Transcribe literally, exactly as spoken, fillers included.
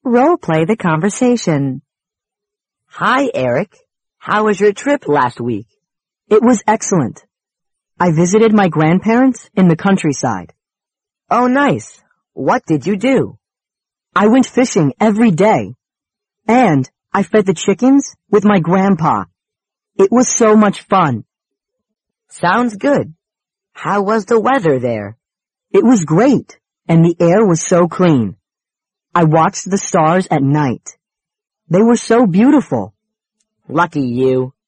Role play the conversation. Hi, Eric. How was your trip last week? It was excellent. I visited my grandparents in the countryside. Oh, nice. What did you do? I went fishing every day. And I fed the chickens with my grandpa. It was so much fun. Sounds good. How was the weather there? It was great, and the air was so clean. I watched the stars at night. They were so beautiful. Lucky you.